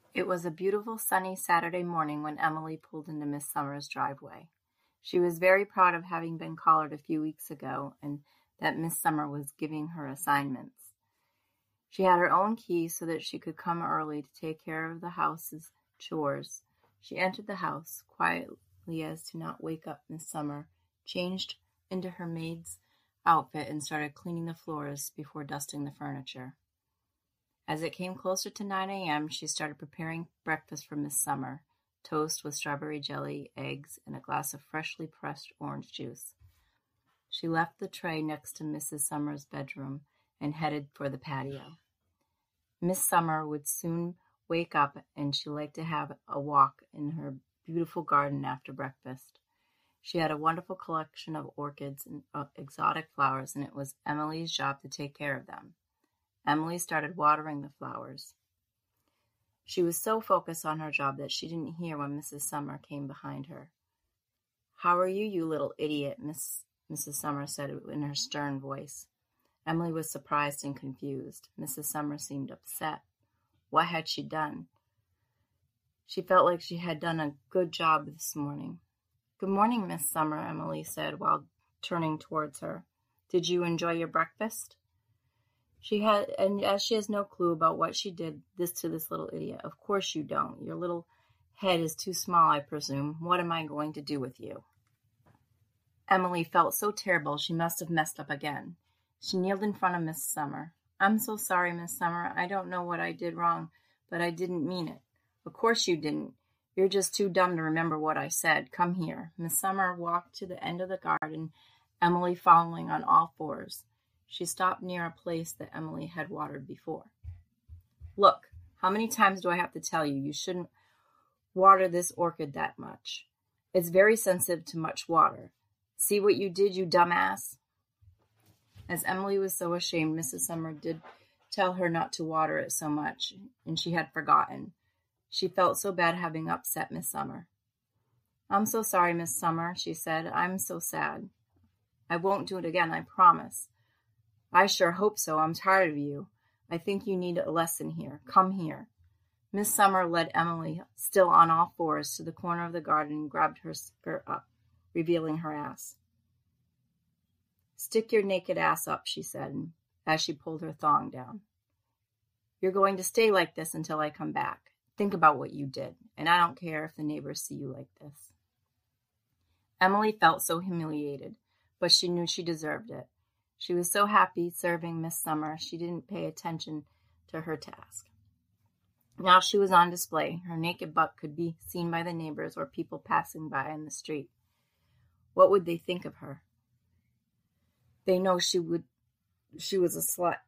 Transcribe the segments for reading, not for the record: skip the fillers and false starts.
It was a beautiful sunny Saturday morning when Emily pulled into Miss Summer's driveway. She was very proud of having been collared a few weeks ago and that Miss Summer was giving her assignments. She had her own key so that she could come early to take care of the house's chores. She entered the house quietly as to not wake up Miss Summer, changed into her maid's outfit, and started cleaning the floors before dusting the furniture. As it came closer to 9 a.m., she started preparing breakfast for Miss Summer, toast with strawberry jelly, eggs, and a glass of freshly pressed orange juice. She left the tray next to Mrs. Summer's bedroom and headed for the patio. Miss Summer would soon wake up, and she liked to have a walk in her beautiful garden after breakfast. She had a wonderful collection of orchids and exotic flowers, and it was Emily's job to take care of them. Emily started watering the flowers. She was so focused on her job that she didn't hear when Mrs. Summer came behind her. "How are you, you little idiot?" Mrs. Summer said in her stern voice. Emily was surprised and confused. Mrs. Summer seemed upset. What had she done? She felt like she had done a good job this morning. "Good morning, Miss Summer," Emily said while turning towards her. "Did you enjoy your breakfast?" As she has no clue about what she did to this little idiot. "Of course you don't. Your little head is too small, I presume. What am I going to do with you?" Emily felt so terrible she must have messed up again. She kneeled in front of Miss Summer. "I'm so sorry, Miss Summer. I don't know what I did wrong, but I didn't mean it." "Of course you didn't. You're just too dumb to remember what I said. Come here." Miss Summer walked to the end of the garden, Emily following on all fours. She stopped near a place that Emily had watered before. "Look, how many times do I have to tell you you shouldn't water this orchid that much? It's very sensitive to much water. See what you did, you dumbass?" As Emily was so ashamed, Mrs. Summer did tell her not to water it so much, and she had forgotten. She felt so bad having upset Miss Summer. "I'm so sorry, Miss Summer," she said. "I'm so sad. I won't do it again, I promise." "I sure hope so. I'm tired of you. I think you need a lesson here. Come here." Miss Summer led Emily, still on all fours, to the corner of the garden and grabbed her skirt up, revealing her ass. "Stick your naked ass up," she said, as she pulled her thong down. "You're going to stay like this until I come back. Think about what you did, and I don't care if the neighbors see you like this." Emily felt so humiliated, but she knew she deserved it. She was so happy serving Miss Summer, she didn't pay attention to her task. Now she was on display. Her naked butt could be seen by the neighbors or people passing by in the street. What would they think of her? They know she was a slut.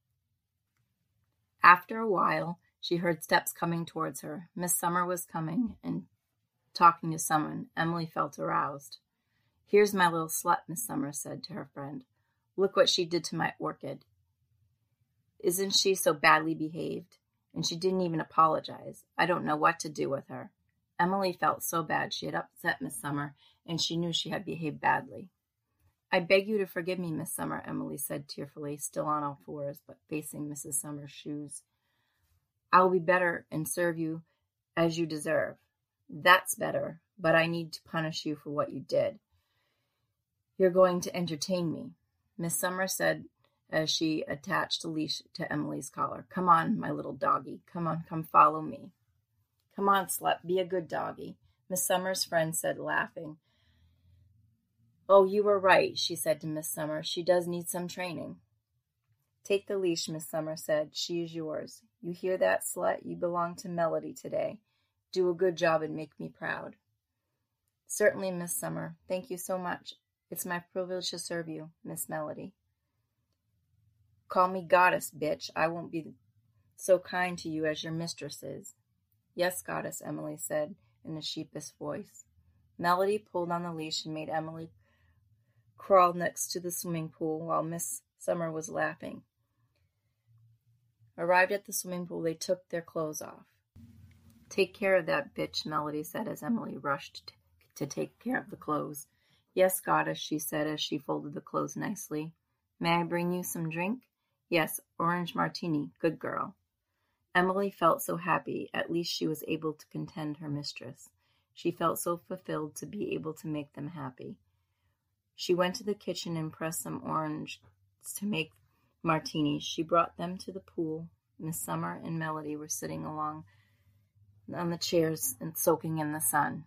After a while, she heard steps coming towards her. Miss Summer was coming and talking to someone. Emily felt aroused. "Here's my little slut," Miss Summer said to her friend. "Look what she did to my orchid. Isn't she so badly behaved? And she didn't even apologize. I don't know what to do with her." Emily felt so bad she had upset Miss Summer, and she knew she had behaved badly. "I beg you to forgive me, Miss Summer," Emily said tearfully, still on all fours, but facing Mrs. Summer's shoes. "I will be better and serve you as you deserve." "That's better, but I need to punish you for what you did. You're going to entertain me," Miss Summer said as she attached a leash to Emily's collar. "Come on, my little doggie. Come follow me." "Come on, slut, be a good doggie," Miss Summer's friend said, laughing. "Oh, you were right," she said to Miss Summer. "She does need some training." "Take the leash," Miss Summer said. "She is yours. You hear that, slut? You belong to Melody today. Do a good job and make me proud." "Certainly, Miss Summer. Thank you so much. It's my privilege to serve you, Miss Melody." "Call me goddess, bitch. I won't be so kind to you as your mistress is." "Yes, goddess," Emily said in a sheepish voice. Melody pulled on the leash and made Emily crawl next to the swimming pool while Miss Summer was laughing. Arrived at the swimming pool, they took their clothes off. "Take care of that bitch," Melody said as Emily rushed to take care of the clothes. "Yes, goddess," she said as she folded the clothes nicely. "May I bring you some drink?" "Yes, orange martini. Good girl." Emily felt so happy. At least she was able to content her mistress. She felt so fulfilled to be able to make them happy. She went to the kitchen and pressed some oranges to make martinis. She brought them to the pool. Miss Summer and Melody were sitting along on the chairs and soaking in the sun.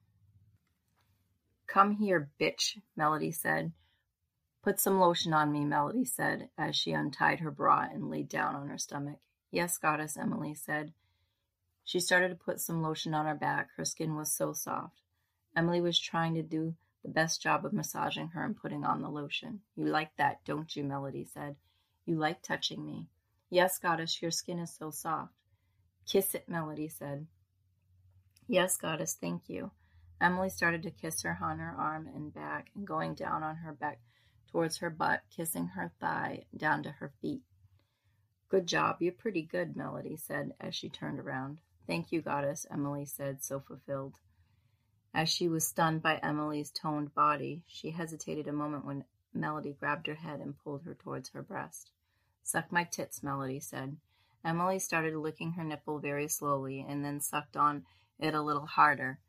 "Come here, bitch," Melody said. "Put some lotion on me," Melody said, as she untied her bra and laid down on her stomach. "Yes, goddess," Emily said. She started to put some lotion on her back. Her skin was so soft. Emily was trying to do the best job of massaging her and putting on the lotion. "You like that, don't you?" Melody said. "You like touching me." "Yes, goddess, your skin is so soft." "Kiss it," Melody said. "Yes, goddess, thank you." Emily started to kiss her on her arm and back, and going down on her back towards her butt, kissing her thigh down to her feet. "Good job, you're pretty good," Melody said as she turned around. "Thank you, goddess," Emily said, so fulfilled. As she was stunned by Emily's toned body, she hesitated a moment when Melody grabbed her head and pulled her towards her breast. "Suck my tits," Melody said. Emily started licking her nipple very slowly and then sucked on it a little harder.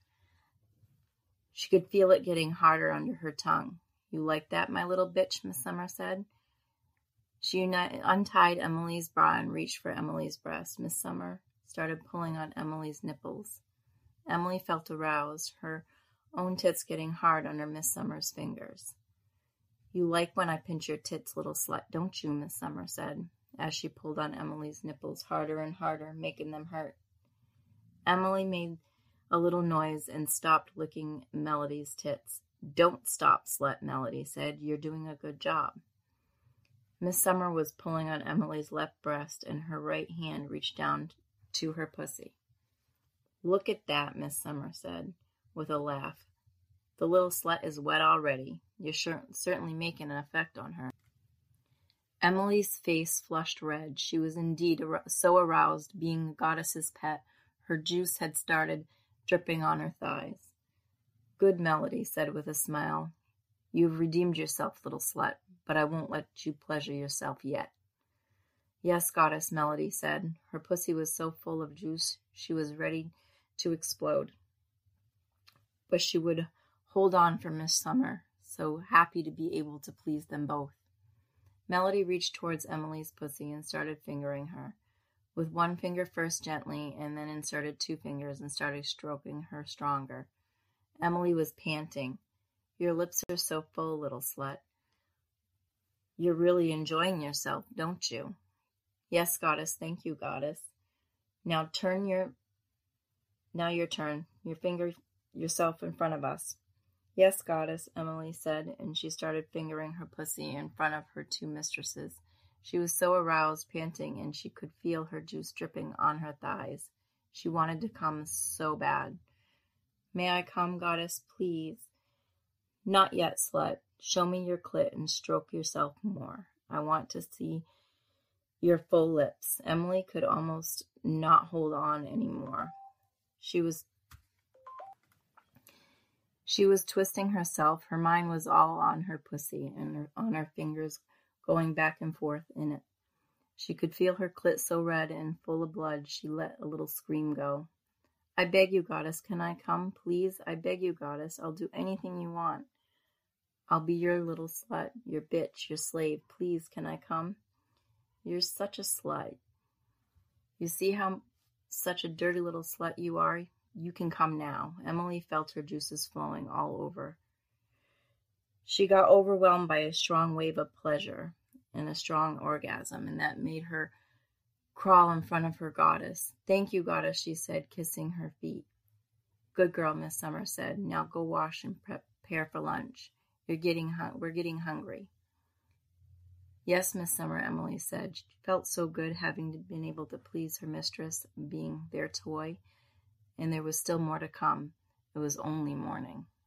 She could feel it getting harder under her tongue. "You like that, my little bitch?" Miss Summer said. She untied Emily's bra and reached for Emily's breast. Miss Summer started pulling on Emily's nipples. Emily felt aroused, her own tits getting hard under Miss Summer's fingers. "You like when I pinch your tits, little slut, don't you?" Miss Summer said, as she pulled on Emily's nipples harder and harder, making them hurt. Emily made a little noise and stopped licking Melody's tits. "Don't stop, slut," Melody said. "You're doing a good job." Miss Summer was pulling on Emily's left breast, and her right hand reached down to her pussy. "Look at that," Miss Summer said, with a laugh. "The little slut is wet already. You're certainly making an effect on her." Emily's face flushed red. She was indeed so aroused, being the goddess's pet. Her juice had started dripping on her thighs. "Good," Melody said with a smile. "You've redeemed yourself, little slut, but I won't let you pleasure yourself yet." "Yes, goddess," Melody said. Her pussy was so full of juice she was ready to explode. But she would hold on for Miss Summer, so happy to be able to please them both. Melody reached towards Emily's pussy and started fingering her. With one finger first gently, and then inserted 2 fingers and started stroking her stronger. Emily was panting. "Your lips are so full, little slut. You're really enjoying yourself, don't you?" "Yes, goddess, thank you, goddess." Now your turn. Your finger yourself in front of us." "Yes, goddess," Emily said, and she started fingering her pussy in front of her 2 mistresses. She was so aroused, panting, and she could feel her juice dripping on her thighs. She wanted to come so bad. "May I come, goddess, please?" "Not yet, slut. Show me your clit and stroke yourself more. I want to see your full lips." Emily could almost not hold on anymore. She was twisting herself. Her mind was all on her pussy and on her fingers going back and forth in it. She could feel her clit so red and full of blood she let a little scream go. "I beg you, goddess, can I come, please? I beg you, goddess, I'll do anything you want. I'll be your little slut, your bitch, your slave. Please, can I come?" "You're such a slut. You see how such a dirty little slut you are? You can come now." Emily felt her juices flowing all over. She got overwhelmed by a strong wave of pleasure and a strong orgasm, and that made her crawl in front of her goddess. "Thank you, goddess," she said, kissing her feet. "Good girl," Miss Summer said. "Now go wash and prepare for lunch. We're getting hungry." "Yes, Miss Summer," Emily said. She felt so good having been able to please her mistress, being their toy, and there was still more to come. It was only morning.